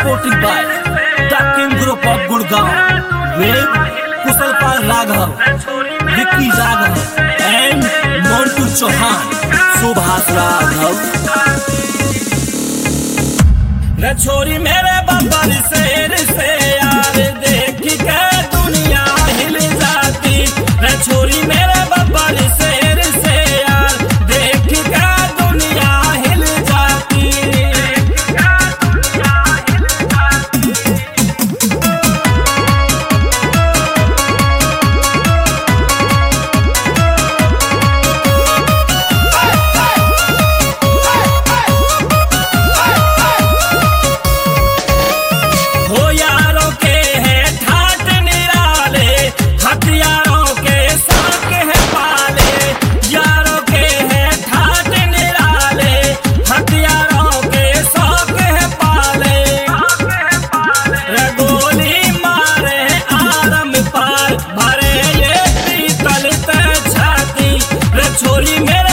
supported by the King Group of Gurgaon with Kushalpal Raghav, Vicky Raghav and Montu Chauhan, Subhas Raghav। रे छोरी मेरे बब्बर शेर से यार देख के दुनिया हिल जाती। रे छोरी मेरे बब्बर शेर से यार देख के दुनिया हिल जाती। हो यारों के हैं ठाट निराले, हथियारों के साथ है पाले। यारों के हैं ठाट निराले, हथियारों के साथ है पाले। रे गोली मारे आरम पार, भरे ये पीतल ते छाती। रे छोरी मेरे